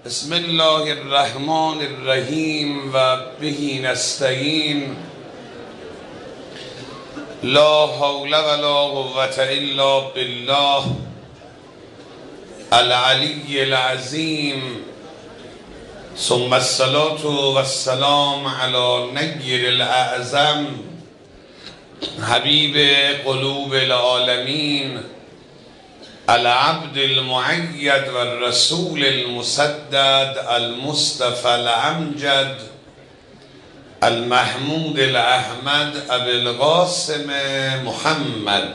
بسم الله الرحمن الرحیم و به نستعین. لا حول ولا قوة الا بالله العلی العظیم. ثم الصلاة والسلام علی نیر الاعظم حبیب قلوب العالمین العبد المؤید و الرسول المسدد المصطفى الامجد المحمود الاحمد ابی القاسم محمد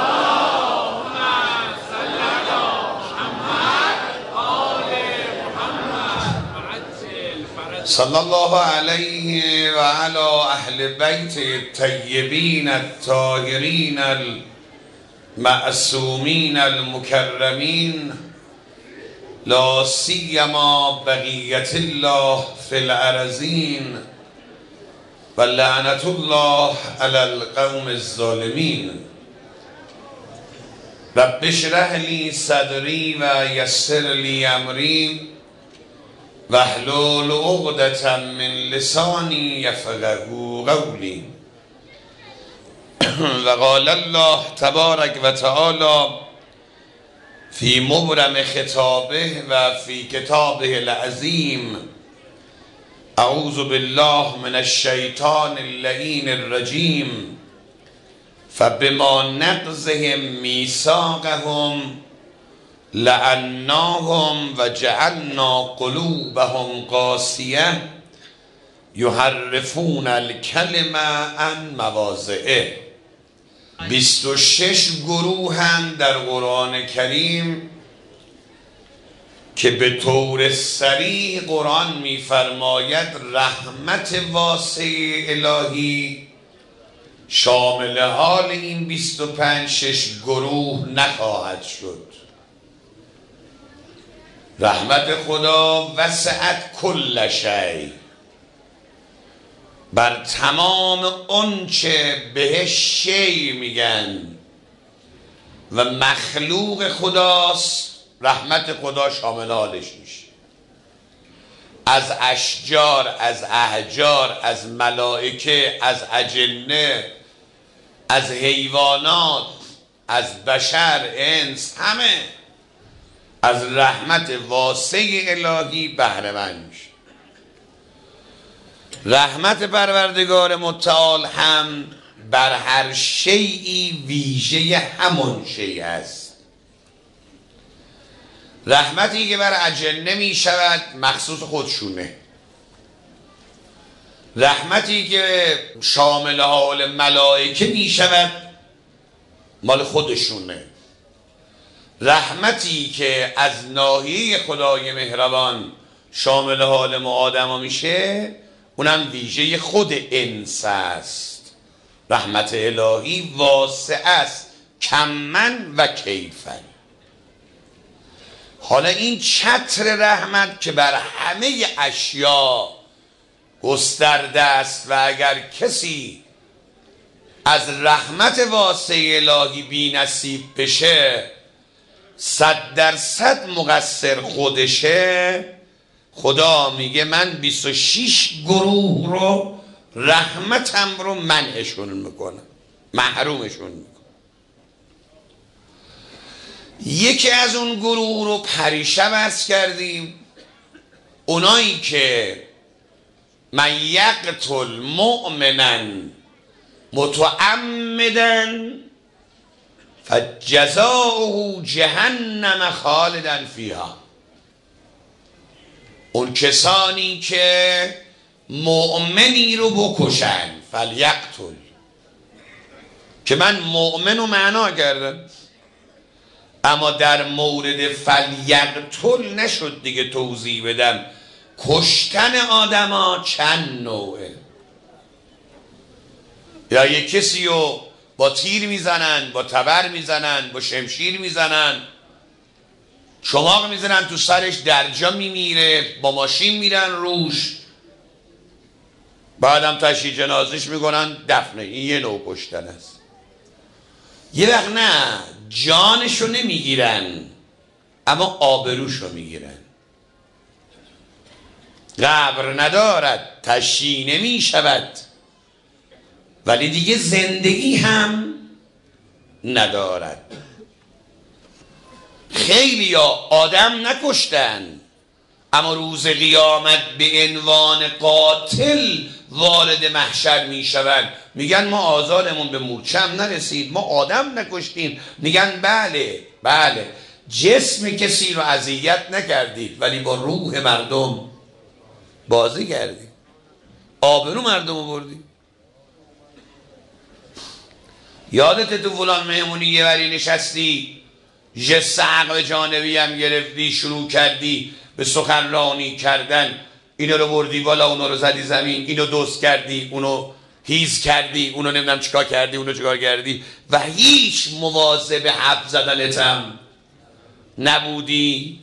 صلی الله علیه و علی اهل بیت الطیبین الطاهرین المعصومین المکرمین، لا سیما بقیت الله فی الارضین و لعنت الله علی القوم الظالمین. رب اشرح لی صدری و یسر لی امری واحلل عقدة من لسانی یفقهوا قولی. و قال الله تبارک و تعالی فی مبرم خطابه و فی کتابه العظیم: اعوذ بالله من الشیطان اللعین الرجیم فبما نقضهم میثاقهم لعناهم و جعلنا قلوبهم قاسیه یحرفون الکلم عن مواضعه. 26 گروهند در قرآن کریم که به طور صریح قرآن می‌فرماید رحمت واسع الهی شامل حال این 25 گروه نخواهد شد. رحمت خدا وسعت کل شیء، بر تمام اونچه بهش شی میگن و مخلوق خداست رحمت خدا شامل حالش میشه. از اشجار، از احجار، از ملائکه، از اجنه، از حیوانات، از بشر، انس، همه از رحمت واسع الهی بهره مند میشه. رحمت پروردگار متعال هم بر هر شیئی ویژه همون شیء است. رحمتی که بر اجنه می شود مخصوص خودشونه، رحمتی که شامل حال ملائکه می شود مال خودشونه، رحمتی که از ناحیه خدای مهربان شامل حال ما آدم میشه اونم ویژه خود انس است. رحمت الهی واسع است، کمن و کیفن. حالا این چتر رحمت که بر همه اشیا گسترده است و اگر کسی از رحمت واسع الهی بی نصیب بشه 100% مقصر خودشه. خدا میگه من 26 گروه رو رحمتم رو منعشون میکنم، محرومشون میکنم. یکی از اون گروه رو پریشب عرض کردیم، اونایی که من یقتل مؤمنا متعمدا فجزاؤه جهنم خالدا فیها. اون کسانی که مؤمنی رو بکشن، فلیقتل، که من مؤمن رو معنا کردم اما در مورد فلیقتل نشد دیگه توضیح بدم. کشتن آدم ها چند نوعه. یا یک کسی رو با تیر میزنن، با تبر میزنن، با شمشیر میزنن، چماق میزنن تو سرش، درجا میمیره، با ماشین میرن روش، بعدم تشییع جنازش میکنن دفنه. این یه نوع کشتن است. یه وقت نه، جانشو نمیگیرن اما آبروشو میگیرن. قبر ندارد، تشییع نمی شود، ولی دیگه زندگی هم ندارد. خیلی ها آدم نکشتن اما روز قیامت به عنوان قاتل وارد محشر می شوند. میگن ما آزارمون به مورچم نرسید، ما آدم نکشتیم. میگن بله بله، جسم کسی رو اذیت نکردید ولی با روح مردم بازی کردید، آبرو مردم رو بردید. یادت تو فلان مهمونی یه وری نشستی، جست عقل جانبی هم گرفتی، شروع کردی به سخنرانی کردن، اینو رو بردی بالا، اونو رو زدی زمین، اینو دوست کردی، اونو هیز کردی، اونو نمیدونم چیکار کردی، اونو چیکار کردی و هیچ مواظب حرف زدنت هم نبودی.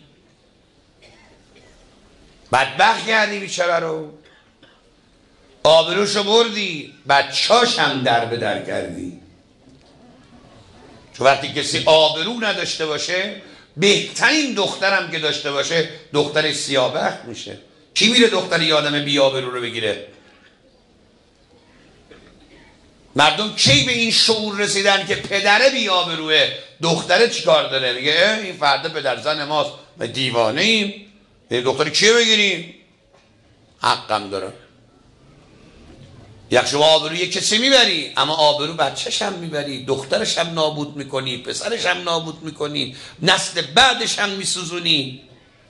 بدبخت کردی بیچاره رو، آبروشو بردی، بچاش هم در به در کردی. چون وقتی کسی آبرو نداشته باشه، بهترین دخترم که داشته باشه دختر سیاه‌بخت میشه. کی میره دختر یه آدم بی آبرو رو بگیره؟ مردم کی به این شعور رسیدن که پدره بی آبروه، دختره چیکار داره؟ میگه این فردا پدر زن ماست، ما دیوانه ایم، دختر کیه بگیریم؟ حقم داره. یک شما آبروی کسی میبری اما آبرو بچه‌ش هم میبری، دخترش هم نابود میکنی، پسرش هم نابود میکنی، نسل بعدش هم میسوزونی.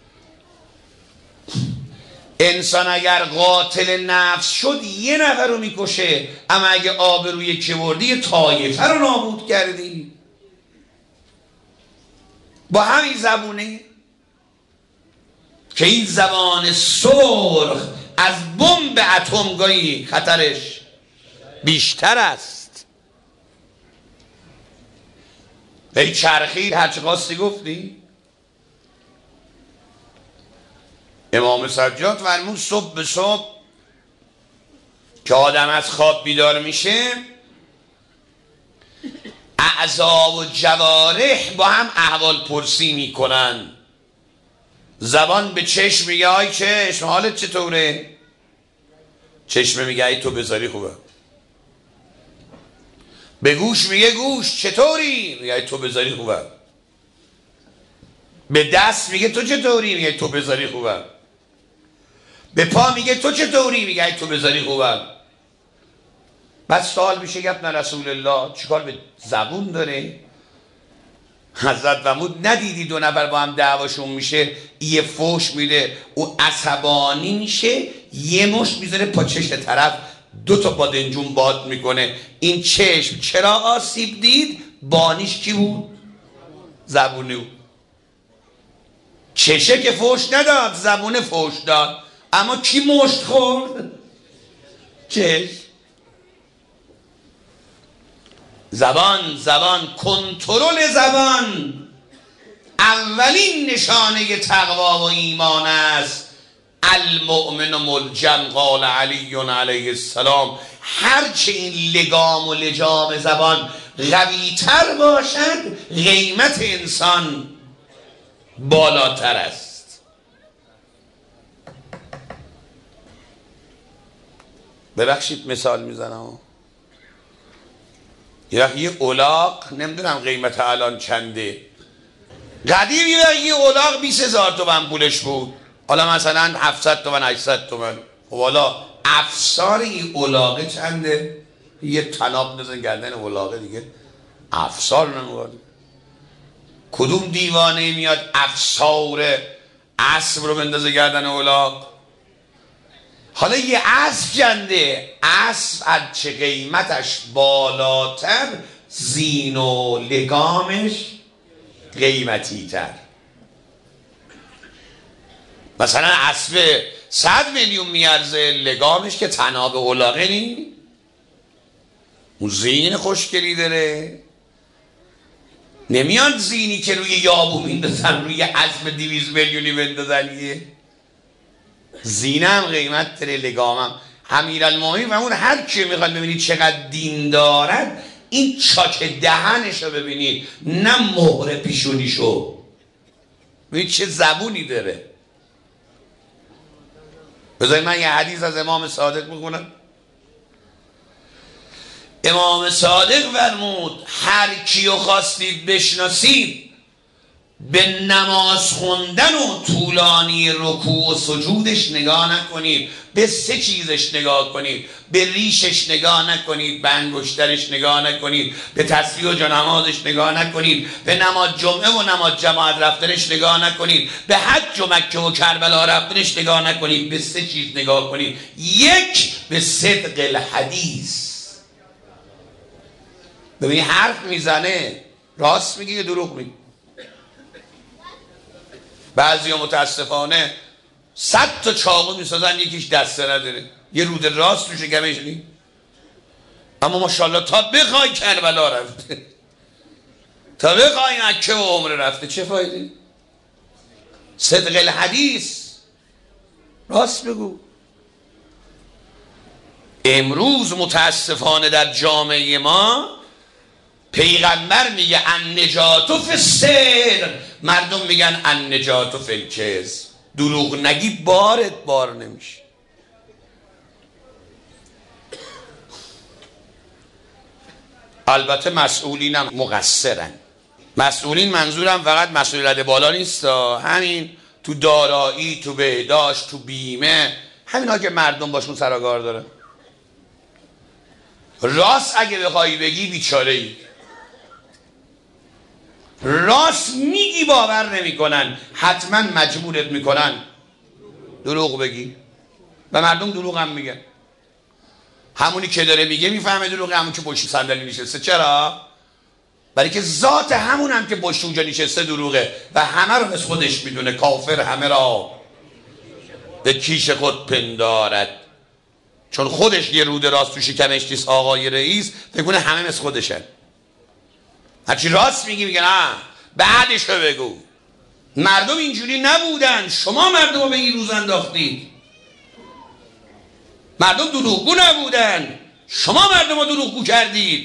انسان اگر قاتل نفس شد یه نفر رو میکشه، اما اگه آبروی که بردی یه طایفه رو نابود کردی. با همین زبونه که این زبان سرخ از بمب اتمگاهی خطرش بیشتر است. ای چرخید هرچه خواستی گفتی. امام سجاد فرمود صبح به صبح که آدم از خواب بیدار میشه، اعضا و جوارح با هم احوال پرسی میکنن. زبان به چشم میگه آی چشم حالت چطوره؟ چشم میگه ای تو بذاری خوبه. به گوش میگه گوش چطوری؟ میگه ای تو بذاری خوبه. به دست میگه تو چطوری؟ میگه ای تو بذاری خوبه. به پا میگه تو چطوری؟ میگه ای تو بذاری خوبه. بعد سوال میشه گفت نه رسول الله چیکار به زبون داره؟ حضرت فرمود ندیدی دو نفر با هم دعواشون میشه، یه فوش میده، او عصبانی میشه، یه مشت میذاره پا چشم طرف، دو تا بادنجون باد میکنه. این چشم چرا آسیب دید؟ بانیش کی بود؟ زبونی بود. چشه که فوش نداد، زبونه فوش داد. اما کی مشت خورد؟ چشم. زبان کنترل زبان اولین نشانه تقوا و ایمان است. المؤمن ملجم قال علی علیه السلام، هرچه این لگام و لجام زبان قوی تر باشد قیمت انسان بالاتر است. ببخشید مثال میزنم، یه الاغ نمیدونم قیمت الان چنده، قدیم یه الاغ 20,000 تومن پولش بود، حالا مثلا 700 تومن 800 تومن. خب حالا افسار این الاغه چنده؟ یه طناب نزن گردن الاغه دیگه افسار نمیواد. کدوم دیوانه میاد افسار اسب رو بندازه گردن الاغ؟ حالا یه اسب جنده، اسب از چه قیمتش بالاتر زین و لگامش قیمتی تر. مثلا اسب 100 میلیون میارزه، لگامش که طناب الاغه نی، اون زین خوشگلی داره. نمیاد زینی که روی یابو میندازن روی اسب 200 میلیونی بندازن، یه زینم قیمت داره، لگامم. امیرالمومنین و اون هر کی میخواد ببینید چقدر دین دارد، این چاک دهنشو ببینید نه مهر پیشونیشو، ببینید چه زبونی داره. بذارید من یه حدیث از امام صادق بخونم. امام صادق فرمود هر کیو خواستید بشناسید به نماز خوندن و طولانی رکوع و سجودش نگاه نکنید، به 3 چیزش نگاه کنید. به ریشش نگاه نکنید، به انگشترش نگاه نکنید، به تسبیح و جانمازش نگاه نکنید، به نماز جمعه و نماز جماعت رفتنش نگاه نکنید، به حج و مکه و کربلا رفتنش نگاه نکنید. به 3 چیز نگاه کنید. 1 به صدق الحدیث. ببین حرف میزنه راست میگه یا دروغ میگه؟ بعضی متاسفانه 100 تا چاقو میسازن یکیش دسته نداره، یه رود راست تو شکمش نیست، اما ماشاءالله تا بخوای کربلا رفته، تا بخوای مکه و عمره رفته. چه فایده؟ صدق الحدیث، راست بگو. امروز متاسفانه در جامعه ما پیغمبر میگه النجات فی الصدق، مردم میگن النجات فی الکذب. دروغ نگی بارت بار نمیشه. البته مسئولینم مقصرن. مسئولین منظورم فقط مسئولیت بالا نیست، همین تو دارایی، تو بهداشت، تو بیمه، همینا که مردم باشون سراکار داره. راست اگه بخوای بگی بیچاره ای، راست میگی باور نمیکنن، حتما مجبورت میکنن دروغ بگی و مردم دروغ هم میگن. همونی که داره میگه میفهمه دروغه، همون که پشت صندلی نشسته. چرا؟ برای که ذات همون هم که پشت اونجا نشسته دروغه و همه رو از خودش میدونه. کافر همه را به کیش خود پندارد. چون خودش یه رود راست تو شکمش نیست آقای رئیس، فکر کنه همه مثل خودشن. هرچی راست میگی میگن نه بعدش رو بگو. مردم اینجوری نبودن، شما مردم رو به این روز انداختید. مردم دروغگو نبودن، شما مردم رو دروغگو کردید.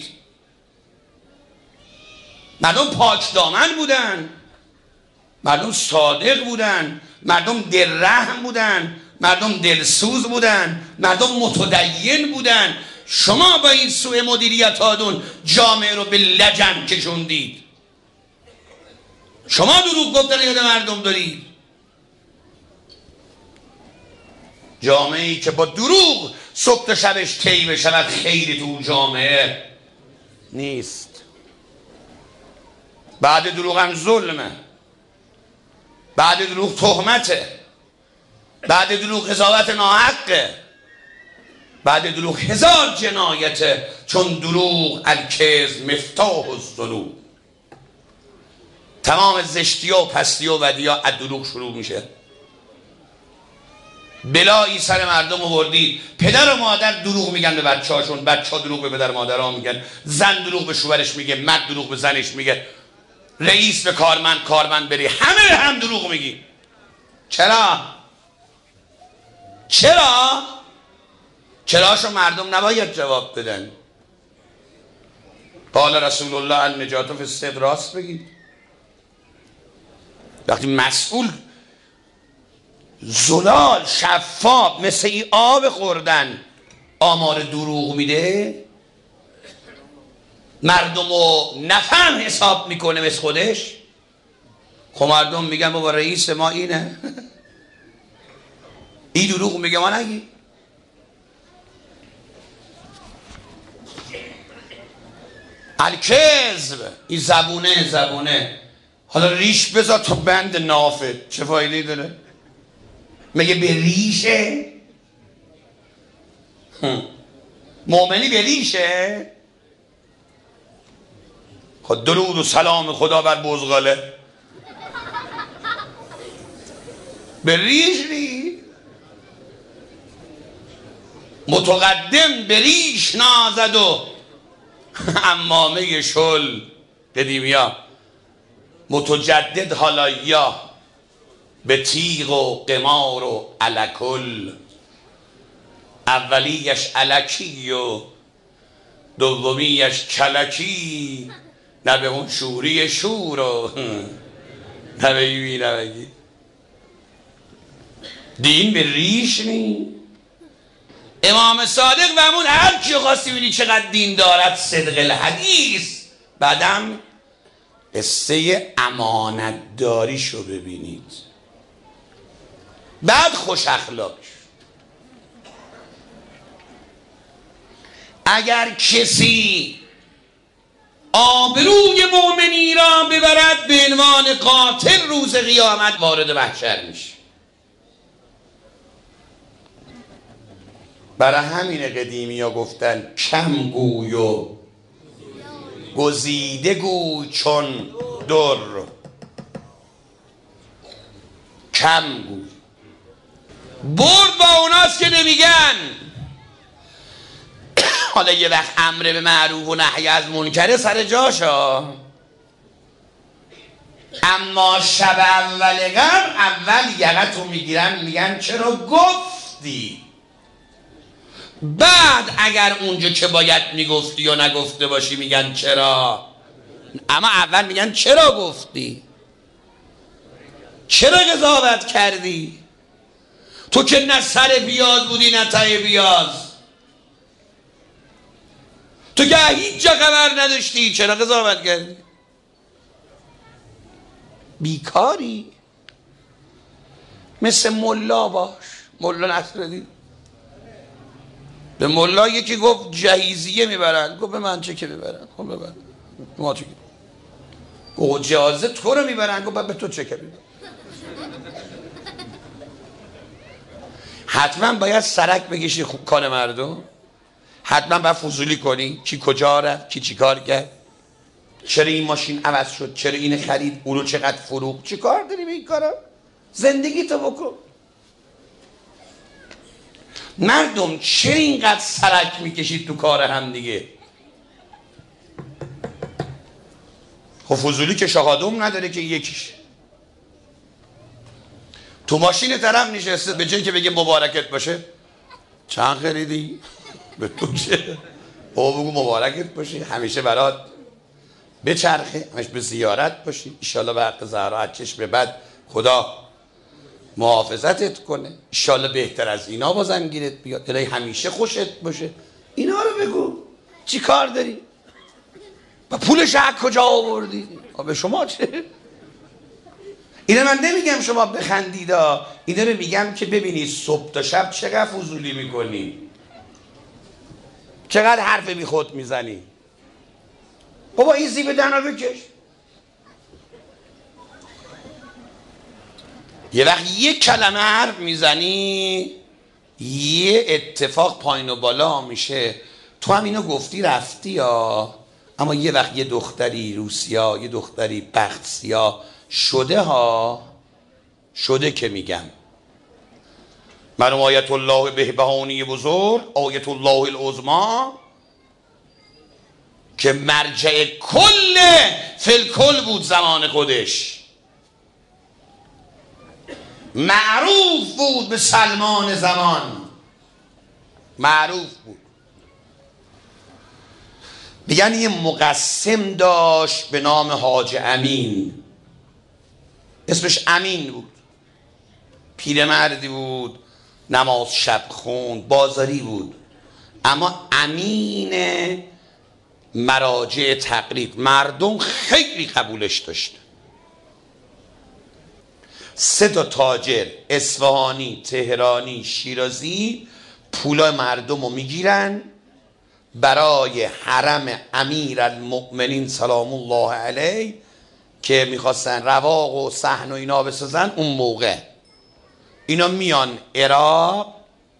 مردم پاک دامن بودن، مردم صادق بودن، مردم دلرحم بودن، مردم دلسوز بودن، مردم متدین بودن. شما با این سوء مدیریت هاتون جامعه رو به لجن کشوندید. شما دروغ گفتن یاد مردم دارید. جامعه ای که با دروغ صبح تا شبش طی بشود خیلی تو جامعه نیست. بعد دروغ هم ظلمه، بعد دروغ تهمته، بعد دروغ قضاوت ناحقه، بعد دروغ 1000 جنایته. چون دروغ الکذب مفتاح الذنوب. تمام زشتی و پستی و بدی ها از دروغ شروع میشه. بلایی سر مردم آوردی. پدر و مادر دروغ میگن به بچه هاشون، بچه ها دروغ به پدر و مادر ها میگن، زن دروغ به شوهرش میگه، مرد دروغ به زنش میگه، رئیس به کارمند، کارمند بری، همه هم دروغ میگی. چرا؟ چرا؟ چراشو مردم نباید جواب بدن. قال رسول الله النجات فی الصدق، راست بگید. وقتی مسئول زلال شفاف مثل این آب خوردن آمار دروغ میده، مردم رو نفهم حساب میکنه مثل خودش، خب مردم میگن بابا رئیس ما اینه این دروغ میگه ما نگی. الکذب، این زبونه. حالا ریش بذار تو بند نافه، چه فایده داره؟ مگه به ریشه؟ مؤمنی به ریشه؟ خود درود و سلام خدا بر بزغاله. به ریش نی؟ متقدم به ریش نازد و عمامه شل قدیمیا. متجدد حالا یا به تیغ و قمار و الکل. اولیش الکی و دومیش کلکی، نه به اون شوری شور و نه به ایوی نبگی. دین به ریش نی. امام صادق و همون هر کی خواستی بینی چقدر دین دارد، صدق الحدیث. بعدم قصه امانتداریشو ببینید، بعد خوش اخلاقش. اگر کسی آبروی مؤمنی را ببرد به عنوان قاتل، روز قیامت وارد محشر میشه. برای همین قدیمی ها گفتن کم گوی و گزیده گوی چون در. کم گوی برد با اوناست که نمیگن. حالا یه وقت امر به معروف و نهی از منکره سر جاشا، اما شب اول قبل اول یقتو میگیرن میگن چرا گفتی، بعد اگر اونجا که باید میگفتی یا نگفته باشی میگن چرا. اما اول میگن چرا گفتی، چرا قضاوت کردی، تو که نه سر بیاز بودی نه ته بیاز، تو که هیچ جا خبر نداشتی، چرا قضاوت کردی؟ بیکاری. مثل ملا باش. ملا نصرالدین به ملا یکی گفت جهیزیه میبرن، گفت به من چه که میبرن، خب ببرن ما چه که گفت جهازه تو رو میبرن، گفت به تو چه که میبرن. حتما باید سرک بکشی کار مردم، حتما باید فضولی کنی کی کجا رفت، کی چی کار کرد، چرا این ماشین عوض شد، چرا این خرید، اونو چقدر فروخت، چی کار داری به این کارا؟ زندگی تو بکن. مردم چرا اینقدر سرک میکشید تو کار هم دیگه؟ خب فضولی که شهادم نداره که یکیش تو ماشین طرف نشسته، به جای که بگه مبارکت باشه چند خریدی؟ به تو چه؟ او بگو مبارکت باشه، همیشه برات بچرخه، همیشه به زیارت باشی، ایشالله به حق زهرا چشم بعد خدا محافظتت کنه، ایشالله بهتر از اینا بازم گیرت بیاد، الهی همیشه خوشت باشه. اینا رو بگو. چی کار داری؟ و پولش از کجا آوردی؟ به شما چه؟ اینا من نمیگم شما بخندید، اینا رو میگم که ببینید صبح تا شب چقدر فضولی میکنی، چقدر حرف بی خود میزنی. بابا این زیب دهنا بکش. یه وقت یک کلمه حرف میزنی یه اتفاق پایین و بالا میشه، تو هم اینو گفتی رفتی اما یه وقت یه دختری روسیا، یه دختری بخت سیاه شده شده که میگم. مرحوم آیت الله بهبهانی بزرگ، آیت الله العظما که مرجع کل فلکل بود زمان خودش، معروف بود به سلمان زمان، معروف بود. میگن یه مقسم داشت به نام حاج امین، اسمش امین بود، پیرمردی بود، نماز شب خوند، بازاری بود، اما امین مراجع تقلید، مردم خیلی قبولش داشت. 3 تاجر اصفهانی، تهرانی، شیرازی پولا مردم رو میگیرن برای حرم امیرالمؤمنین سلام الله علیه که میخواستن رواق و صحن و اینا بسازن. اون موقع اینا میان عراق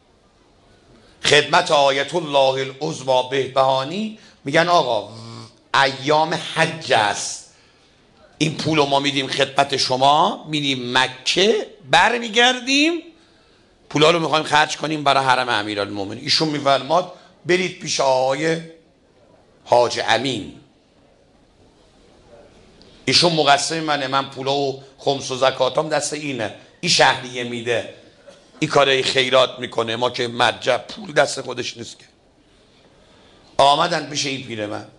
خدمت آیت الله العظما بهبهانی، میگن آقا ایام حج است، این پولو ما میدیم خدمت شما، میریم مکه برمیگردیم، پولا رو میخوایم خرج کنیم برای حرم امیرالمومنین. ایشون میفرماد برید پیش آقای حاج امین، ایشون مقسم منه، من پولا و خمس و زکاتام دست اینه، این شهریه میده، این کارای خیرات میکنه، ما که مرجع پول دست خودش نیست که. آمدن پیش این پیرمرد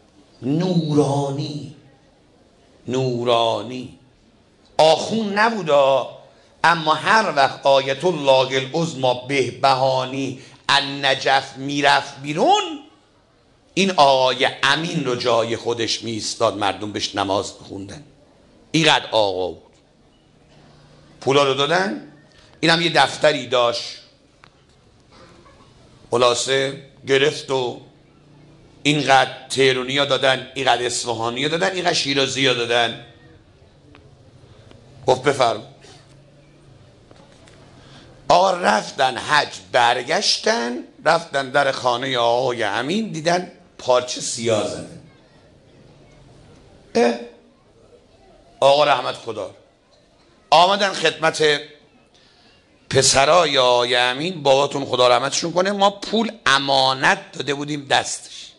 نورانی، نورانی آخون نبودا، اما هر وقت آیت الله العظمی بهبهانی النجف میرفت بیرون، این آقای امین رو جای خودش میستاد، مردم بهش نماز بخوندن. اینقدر آقا بود. پولا رو دادن، اینم یه دفتری داشت، خلاصه گرفت و اینقدر تهرونی ها دادن، اینقدر اصفهانی ها دادن، اینقدر شیرازی ها دادن. گفت بفرم. آقا رفتن حج، برگشتن، رفتن در خانه آقای امین، دیدن پارچه سیاه زده. آقا رحمت خدا آمدن خدمت پسرای آقای امین، باباتون خدا رحمتشون کنه، ما پول امانت داده بودیم دستش.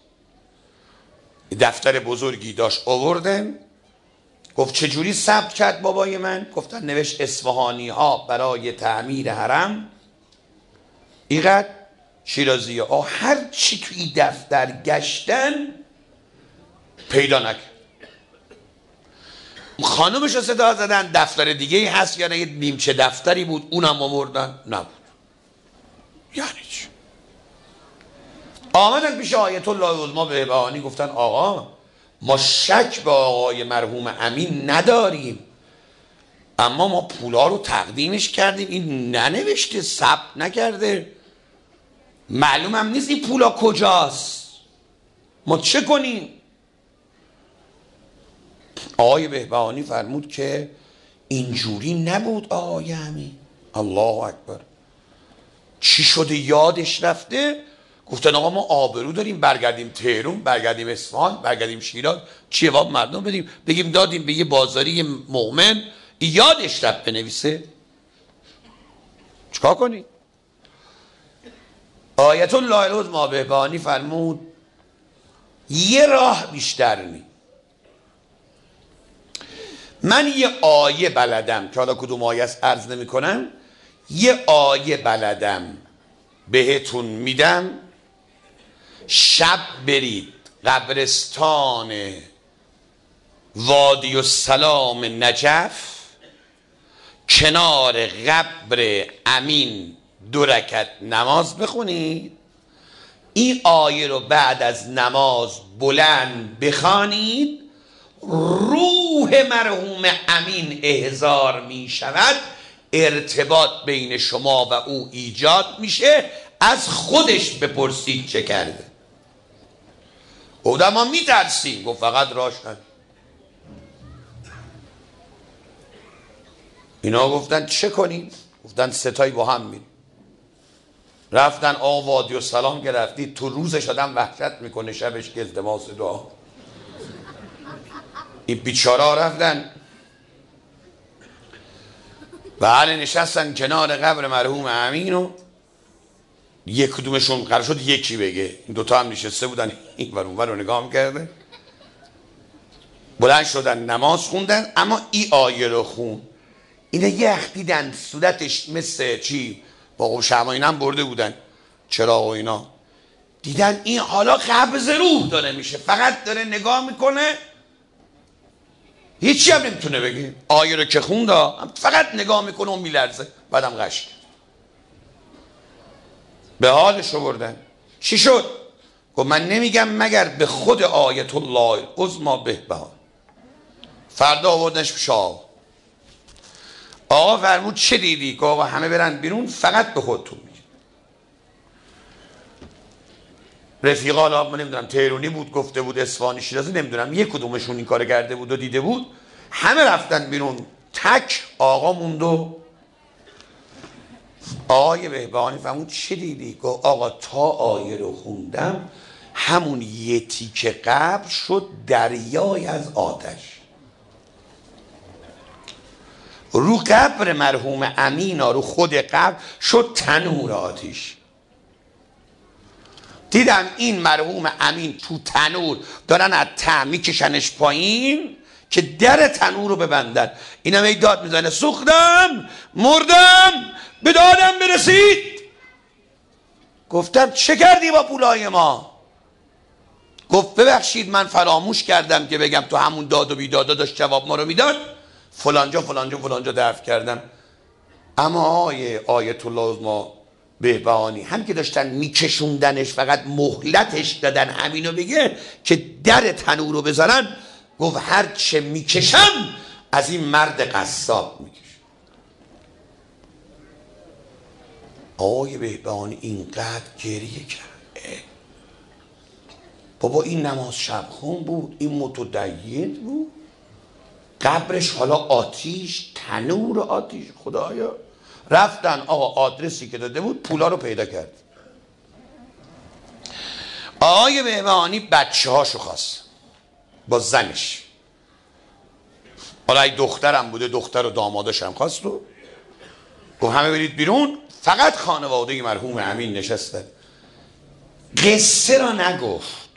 دفتر بزرگی داشت آوردن. گفت چجوری ثبت کرد بابای من؟ گفتن نوشت اصفهانی ها برای تعمیر حرم، اینقدر شیرازی ها. هر چی تو این دفتر گشتن پیدا نکرد. خانومش رو صدا زدن دفتر دیگه هست یا نه، یه نیمچه دفتری بود اونم آوردن، نبود. یعنی چی؟ آمدن پیش آیت الله العظمی بهبهانی، گفتن آقا ما شک به آقای مرحوم امین نداریم، اما ما پولا رو تقدیمش کردیم، این ننوشته، ثبت نکرده، معلوم هم نیست این پولا کجاست، ما چه کنیم؟ آقای بهبهانی فرمود که اینجوری نبود آقای امین. الله اکبر. چی شده یادش رفته؟ گفتن آقا ما آبرو داریم، برگردیم تهران، برگردیم اصفهان، برگردیم شیراز، چی جواب مردم بدیم؟ بگیم دادیم به یه بازاری مؤمن، یادش رفت بنویسه؟ چیکار کنی؟ آیت الله العظمی بهبهانی فرمود یه راه بیشتر نی. من یه آیه بلدم که حالا کدوم آیه است عرض نمی کنم، یه آیه بلدم بهتون میدم، شب برید قبرستان وادی السلام نجف، کنار قبر امین 2 رکعت نماز بخونید، این آیه رو بعد از نماز بلند بخوانید، روح مرحوم امین احضار می شود، ارتباط بین شما و او ایجاد میشه، از خودش بپرسید چه کرده. گفتم ما میترسیم. گفت فقط راشن. اینا گفتن چه کنیم؟ گفتن 3 تایی با هم میریم. رفتن وادی السلام گرفتید، تو روزش آدم وحشت میکنه، شبش که التماس دعا. این بیچارا رفتن بله نشستن کنار قبر مرحوم امین و یک کدومشون قرار شد یکی بگه، این دوتا هم نشسته بودن این ور اون ور رو نگاه میکردن، بلند شدن نماز خوندن، اما این آیه رو خون. اینا یخ دیدن صورتش مثل چی با شمع هم برده بودن چراغ و اینا، دیدن این حالا قبض روح داره میشه، فقط داره نگاه میکنه، هیچی هم نمیتونه بگه. آیه رو که خوند فقط نگاه میکنه و میلرزه، بعدم غش به حالش رو بردن. چی شد؟ گفت من نمیگم مگر به خود آیت الله العظمی بهبهانی. فردا آوردنش پیش آقا فرمود چه دیدی؟ که آقا همه برن بیرون، فقط به خودتون میگه. رفیقا حالا من نمیدونم تهرونی بود گفته بود، اصفهانی، شیرازی، نمیدونم یک کدومشون این کار کرده بود و دیده بود، همه رفتن بیرون، تک آقا موند. و آقای بهبهانی فرمود چه دیدی؟ گفت آقا تا آیه رو خوندم همون یه تیکه قبر شد دریای از آتش، رو قبر مرحوم امین رو خود قبر شد تنور آتش. دیدم این مرحوم امین تو تنور دارن از ته میکشنش پایین که در تنور رو ببندن، اینم ای داد میزنه سوختم مردم به دادم برسید. گفتم چه کردی با پولای ما؟ گفت ببخشید من فراموش کردم که بگم تو همون داد و بیدادا داشت جواب ما رو میداد، فلانجا فلانجا فلانجا دفع کردم. اما آیت الله عظما بهبهانی هم که داشتن میکشوندنش، فقط مهلتش دادن همینو بگه که در تنور رو بزنن، گفت هر چه میکشم از این مرد قصاب میکشم. آقای بهبهانی اینقدر گریه کرد. بابا این نماز شبخون بود، این متدین بود، قبرش حالا آتیش، تنور آتیش. خدایا رفتن آقا آدرسی که داده بود پولا رو پیدا کرد. آقای بهبهانی بچه هاشو خواست با زنش، حالا ای دخترم بوده دختر و دامادش هم خواست و گفت همه برید بیرون، فقط خانواده مرحوم امین نشستن. قصه را نگفت.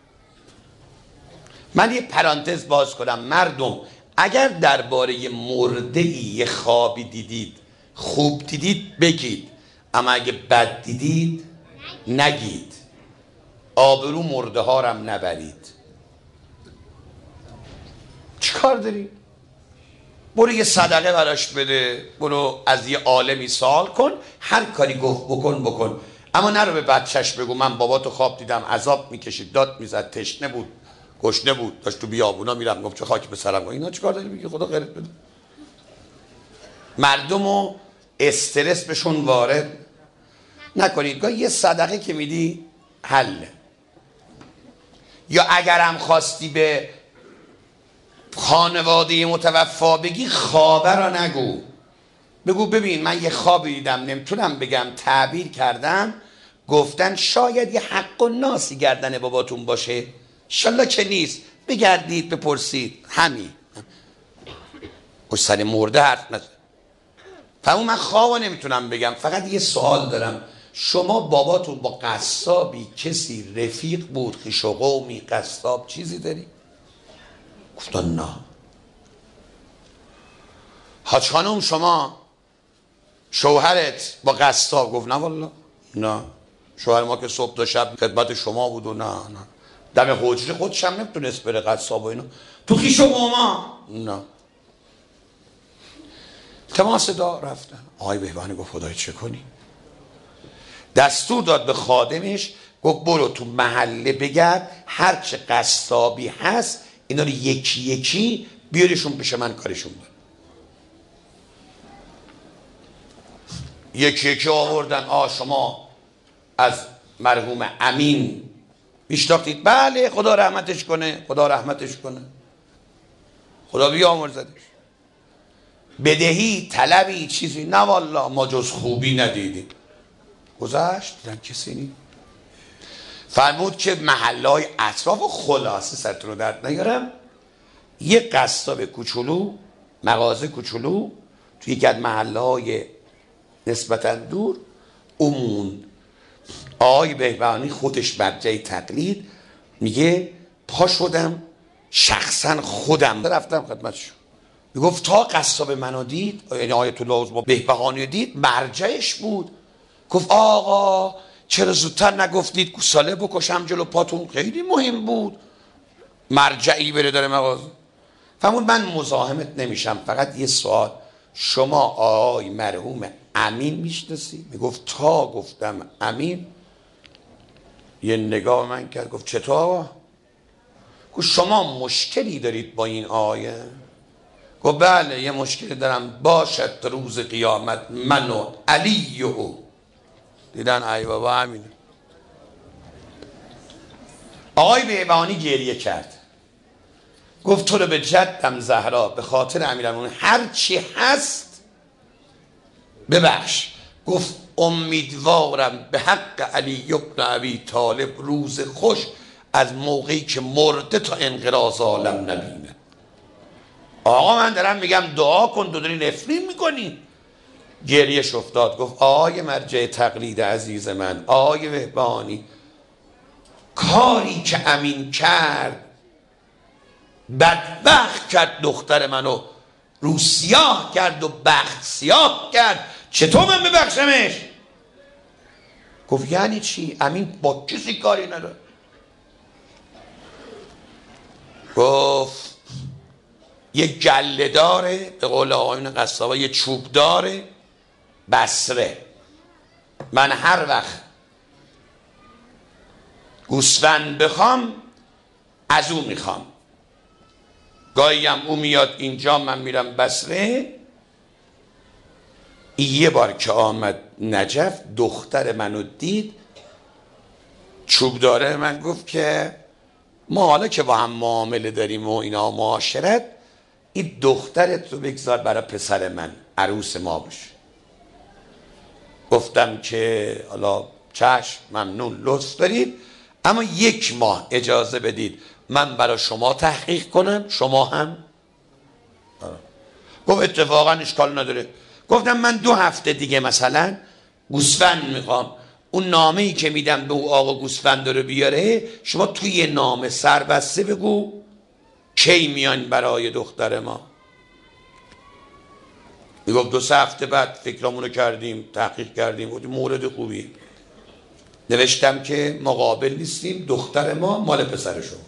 من یه پرانتز باز کنم، مردم اگر درباره مرده یه خوابی دیدید خوب دیدید بگید، اما اگه بد دیدید نگید، آبرو مرده ها رم نبرید. چی کار داری؟ برو یه صدقه براش بده، برو از یه عالمی سوال کن، هر کاری گفت بکن، اما نرو به بچهش بگو من باباتو خواب دیدم عذاب میکشید، داد میزد، تشنه بود، گشنه بود، داشت تو بیابونا میرم، گفت چه خاک به سرم. اینا چیکار داری میگی؟ خدا غیرت بده. مردمو استرس بهشون وارد نکنید. گاه یه صدقه که میدی حله. یا اگرم خواستی به خانواده متوفا بگی، خوابه را نگو. بگو ببین من یه خوابی دیدم، نمیتونم بگم، تعبیر کردم، گفتن شاید یه حق و ناسی گردن باباتون باشه، انشالله که نیست، بگردید بپرسید. همین و سر مرده حرف نزد. فهمون من خوابو نمیتونم بگم، فقط یه سوال دارم، شما باباتون با قصابی کسی رفیق بود، خویش و قومی قصاب چیزی داری؟ گفتن نه. حاج خانوم شما شوهرت با قصاب؟ گفت نه والله نه، شوهر ما که صبح تا شب خدمت شما بود و نه دم حجره خودش هم نمیتونست بره قصاب و اینا. تو خویش و قوما؟ نه. تماس دا رفتن. آقای بهبهانی گفت خدای چه کنی؟ دستور داد به خادمش، گفت برو تو محله بگرد هر چه قصابی هست اینا رو یکی یکی بیارشون پیش من کارشون دارم. یکی یکی آوردن. شما از مرحوم امین میشناختید؟ بله خدا رحمتش کنه، خدا رحمتش کنه، خدا بیامرزدش. بدهی طلبی چیزی؟ نه والله ما جز خوبی ندیدیم. گذشت دیدن کسی نی. فرمود که محلهای اطراف و خلاصه سرتون رو درد نیارم، یه قصاب کوچولو، مغازه کوچولو توی یکی از محلهای نسبتا دور امون. آقای بهبهانی خودش برجه تقلید میگه پا شدم شخصا خودم رفتم خدمتشون. میگفت تا قصاب منو دید، یعنی آیت الله عظما بهبهانی دید، مرجعش بود. گفت آقا چرا زودتر نگفتید گوساله بکشم جلو پاتون؟ خیلی مهم بود مرجعی بره داره مغازه. فرمود من مزاحمت نمیشم، فقط یه سوال، شما آقای مرحوم امین میشناسی؟ میگفت تا گفتم امین یه نگاه من کرد، گفت چطور آقا؟ گفت شما مشکلی دارید با این آیه؟ گفت بله یه مشکلی دارم، باشد روز قیامت من و علی و او. دیدن ای بابا همینه. آقای بهبهانی گریه کرد، گفت تو رو به جدم زهرا به خاطر امیرالمومنین هر چی هست ببخش. گفت امیدوارم به حق علی ابن ابی طالب روز خوش از موقعی که مرده تا انقراض عالم نبینه. آقا من دارم میگم دعا کن، تو داری نفرین میکنی. گریهش افتاد. گفت آقای مرجع تقلید عزیز من، آقای بهبهانی، کاری که امین کرد بدبخت کرد دختر منو، رو سیاه کرد و بخت سیاه کرد، چطور من ببخشمش؟ گفت یعنی چی؟ امین با کسی کاری نداره. گفت یه گله داره، به قول آقایون قصابا یه چوب داره، بصره. من هر وقت گوسفند بخوام از او میخوام. گاهی هم او میاد اینجا، من میرم بصره. یه بار که آمد نجف، دختر منو دید، چوبداره من گفت که ما حالا که با هم معامله داریم و اینا معاشرت، این دخترت رو بگذار برای پسر من عروس ما باشه. گفتم که حالا چشم، ممنون، لطف دارید، اما 1 ماه اجازه بدید من برای شما تحقیق کنم، شما هم. گفت اتفاقا اشکال نداره. گفتم من 2 هفته دیگه مثلا گوسفند میخوام، اون نامه ای که میدم به او آقا گوسفند رو بیاره، شما توی نامه سربسته بگو کی میان برای دختر ما. میگفت 2-3 هفته بعد فکرامونو کردیم، تحقیق کردیم، گفتیم مورد خوبی. نوشتم که مقابل نیستیم، دختر ما مال پسر شما.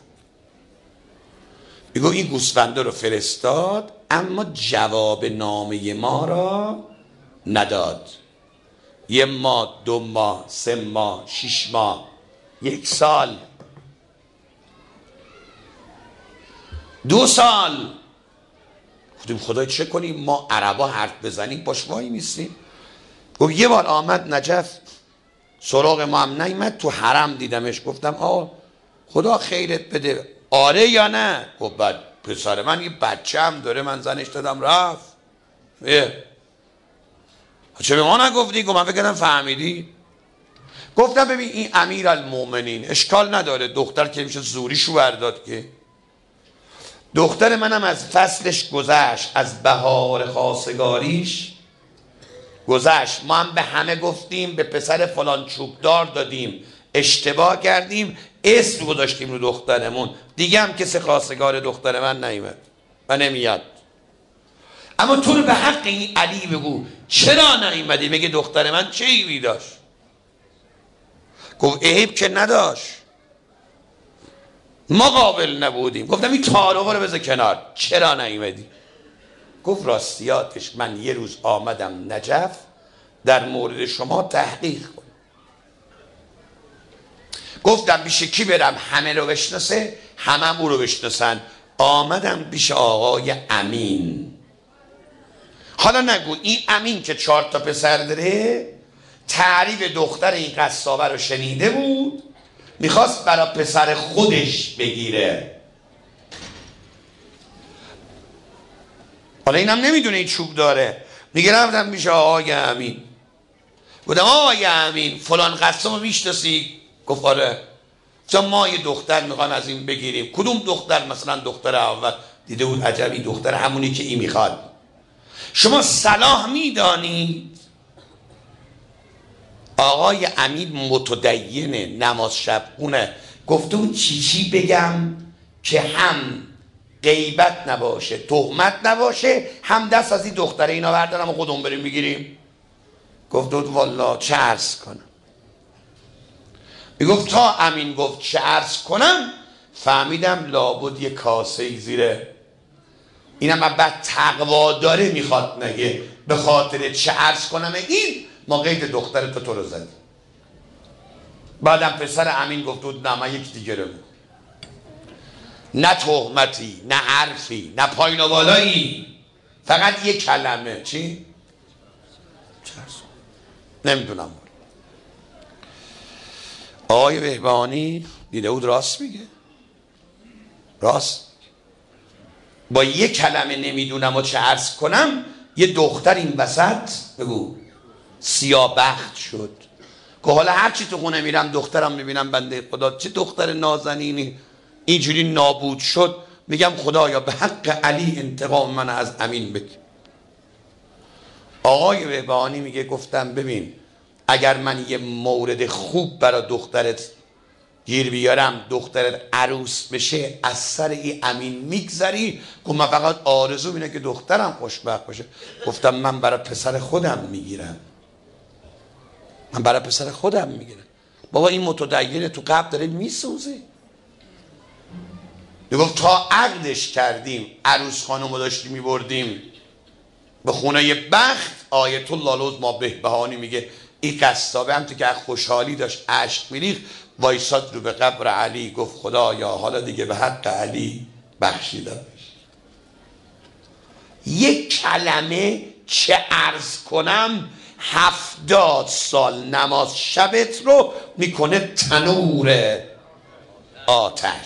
میگو این گوسفنده رو فرستاد، اما جواب نامه ما را نداد. 1 ماه، 2 ماه، 3 ماه، 6 ماه، 1 سال، 2 سال. گفتیم خدای چه کنیم؟ ما عربا حرف بزنیم باش وای میستیم. گفت 1 بار آمد نجف، سراغ ما هم نیامد، تو حرم دیدمش. گفتم آقا خدا خیرت بده، آره یا نه؟ گفت بعد پسر من یه بچه هم داره، من زنش دادم رفت. چه به ما نگفتی؟ گفت من فکر کردم فهمیدی. گفتم ببین این امیرالمومنین اشکال نداره، دختر که میشه زوریشو برداد که. دختر منم از فصلش گذشت، از بهار خواستگاریش گذشت. ما هم به همه گفتیم به پسر فلان چوبدار دادیم، اشتباه کردیم، اسم گذاشتیم رو دخترمون، دیگه هم کسی خواستگار دختر من نیامد و نمیاد. اما تو رو به حق این علی بگو چرا نیامدی؟ میگه دختر من چه عیبی داشت؟ گفت عیب که نداشت، ما قابل نبودیم. گفتم این تعارف رو بذار کنار، چرا نیامدی؟ گفت راستیاتش من 1 روز آمدم نجف در مورد شما تحقیق کنم. گفتم پیش کی برم همه رو بشناسه؟ همه او رو بشناسن. آمدم پیش آقای امین. حالا نگو این امین که 4 تا پسر داره، تعریف دختر این قصابه رو شنیده بود، میخواست برای پسر خودش بگیره. حالا اینم نمیدونه این چوب داره. میگه رفتم پیش آقای امین، گفتم آقای امین فلان قصاب میشناسی؟ گفت آره. گفتم ما یه دختر میخوایم از این بگیریم. کدوم دختر؟ مثلا دختر اول. دیده بود عجبی دختر همونی که این میخواد. شما صلاح میدانید؟ آقای امین متدینه، نماز شب خونه. گفته اون چی بگم که هم غیبت نباشه، تهمت نباشه، هم دست از این دختره اینا بردارم و خودمون بریم میگیریم. گفت والله چه عرض کنم؟ میگفت تا امین گفت چه عرض کنم، فهمیدم لابد یه کاسه زیره. اینم بعد تقوا داره میخواد نگه به خاطر چه عرض کنم این ما قید دختر تو رو زدیم. بعدم پسر امین گفت نه من یک دیگه رو، نه تهمتی، نه حرفی، نه پایین و بالایی، فقط یک کلمه. چی؟ نمیدونم. آقای بهبهانی دیده بود راست میگه، راست. با یک کلمه نمیدونم و چه عرض کنم، یه دختر این وسط بگو سیاه بخت شد که حالا هرچی تو خونه میرم دخترم میبینم، بنده خدا چه دختر نازنینی اینجوری نابود شد. میگم خدایا به حق علی انتقام من از امین بگیر. آقای بهبهانی میگه گفتم ببین اگر من یه مورد خوب برای دخترت گیر بیارم، دخترت عروس بشه، از سر این امین میگذری که من فقط آرزو اینه که دخترم خوشبخت باشه. گفتم من برای پسر خودم میگیرم، من برای پسر خودم میگیرم. بابا این متدینه تو قبل داره میسوزه. گفت تا عقدش کردیم، عروس خانم رو داشتیم میبردیم به خونه بخت، آیت الله العظمی بهبهانی میگه این قصابه هم تو که خوشحالی داشت اشک میریخت وایساد رو به قبر علی گفت خدایا حالا دیگه به حق علی بخشیده بشه. یک کلمه چه عرض کنم 70 سال نماز شبت رو میکنه تنور آتش.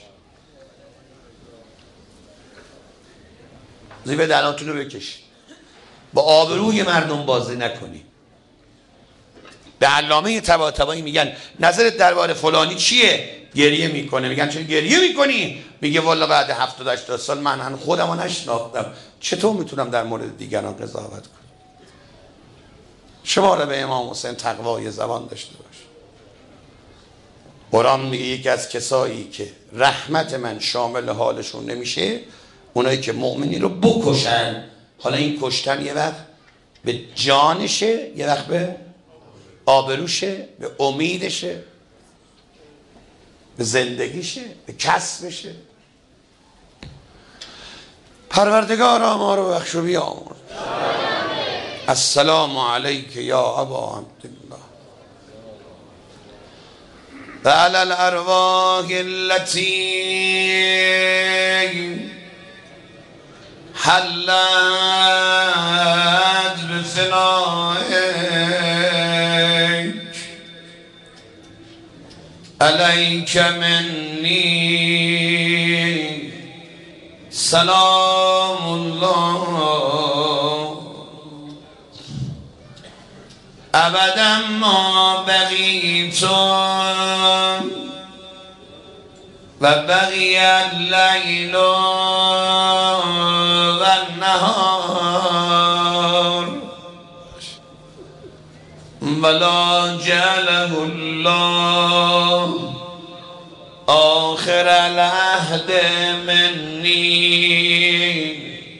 زیبه دلانتون رو بکش، با آبروی مردم بازی نکنی. به علامه طباطبایی میگن نظرت درباره فلانی چیه؟ گریه میکنه. میگن چرا گریه میکنی؟ میگه والا بعد 70-80 سال من خودم رو نشناختم، چطور میتونم در مورد دیگران قضاوت کنم؟ شما را به امام حسین تقوای زبان داشته باش. قرآن میگه یکی از کسایی که رحمت من شامل حالشون نمیشه اونایی که مؤمنی رو بکشن. حالا این کشتن یه وقت به جانشه، یه وقت به آبروشه، به امیدشه، به زندگیشه، به کسبشه. پروردگارا ما رو بخش و بیامرز. السلام علیک یا ابا عبدالله و علی الارواح التي حلت بثنائك علیک منی سلام الله ابدا ما بقیت و بقی اللیل و النهار ولا جعله الله آخر العهد منی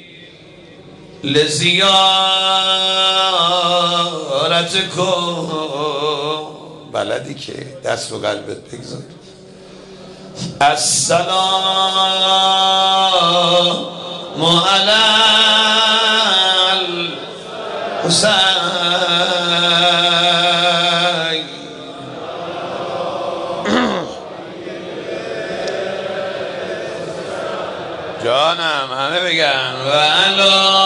لزیارتکم. بلدی که دست رو قلبت بگذار. السلام علی الحسین جانم همه بگن و علا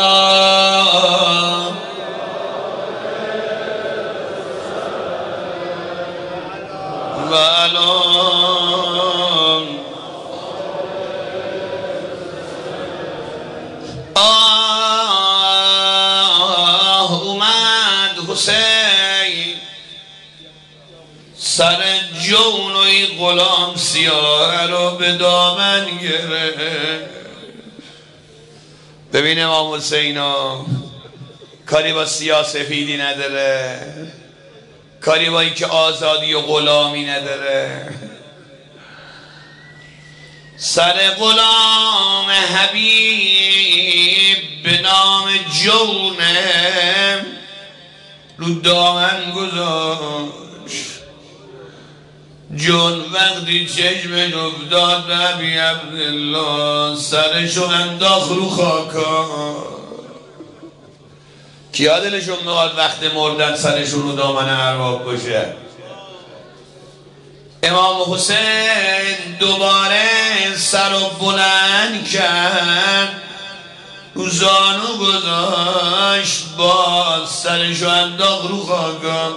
و علا اومد حسین سر جون و این غلام سیاه رو به دامن گرفت. ببین امام حسین کاری با سیاه سفیدی نداره، کاری با این که آزادی و غلامی نداره. سر غلام حبیب به نام جونه رو دامن گذاشت. جون وقتی چشمش افتاد به ابی عبدالله سرشو انداخت رو خاکا. کیا دلشون میخواد وقت مردن سرشون رو دامن ارباب باشه؟ امام حسین دوباره سر رو بلند کرد، رو زانو گذاشت، باز سرشو انداخت رو خاکا.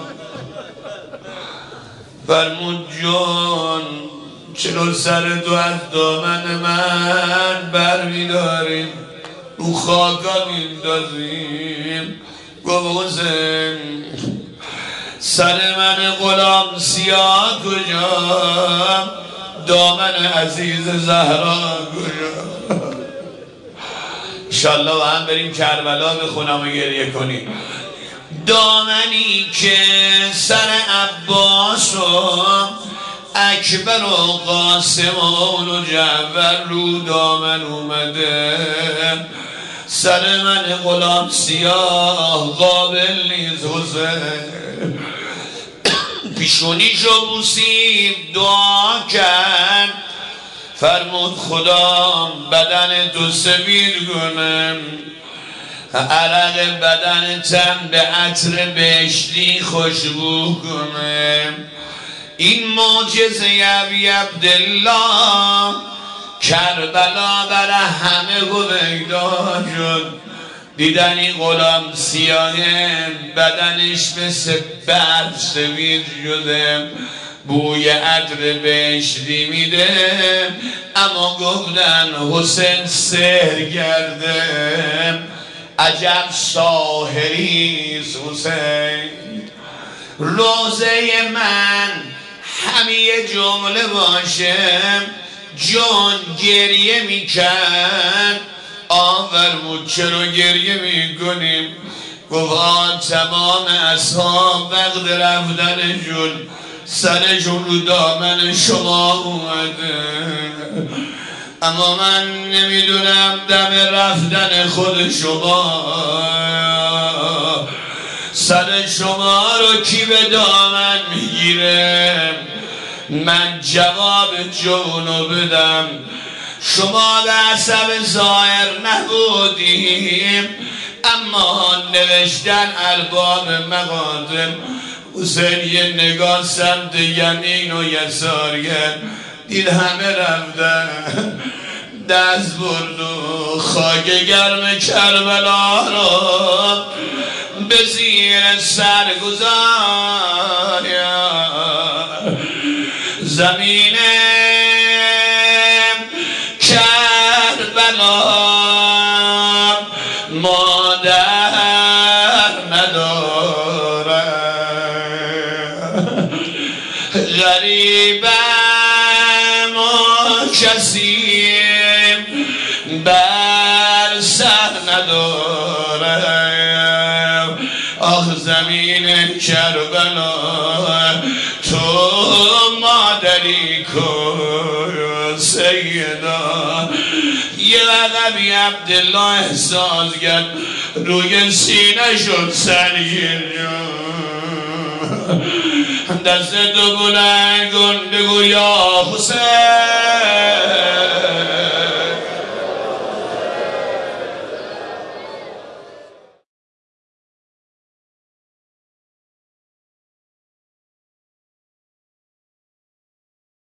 فرمود جون چرا سر تو از دامن من بر میداریم رو خاکا میندازیم؟ گفت حسین سر من غلام سیاه کجا؟ دامن عزیز زهرا کجا؟ انشالله با هم بریم کربلا بخونم و گریه کنیم. دامنی که سر عباس و اکبر و قاسم و جعفر رو دامن اومده، سر من غلام سیاه قابل نیست حسین. پیشونیشو بوسید دعا کرد، فرمود خدا بدن تو سفید کنم عرق بدن تن به عطر بهشتی خوشبو کنه. این معجزه ابی عبدالله کربلا برای همه هویدا شد. دیدن این غلام سیاهه بدنش مثل برف سفید شده، بوی عطر بهشتی میده، اما گفتن حسین سحر کرده. عجب ساحریست حسین. روزه من همه جمله باشه جان گریه میکرد. فرمود چرا گریه میکنیم؟ گفت تمام اصحاب وقت رفتنشون سرشون رو دامن شما اومده، اما من نمیدونم دم رفتن خود شما سر شما رو کی به دامن میگیره. من جواب جونو بدم. شما به حسب ظاهر نبودیم، اما نوشتن ارباب مقادم. حسین یه نگاه سمت یمین و یسار کرد، دید همه رفتن، دست برد و خاک گرم کربلا رو به زیر سر گذار. زمین کربلا مادر نداره، غریبم و کسی بر سر نداره. آخ زمین کربلا تو مادری کن سیدا. یه عقبی عبدالله احساس کرد روی سینه شد سرگیر. دست تو بلند کن بگو یا حسین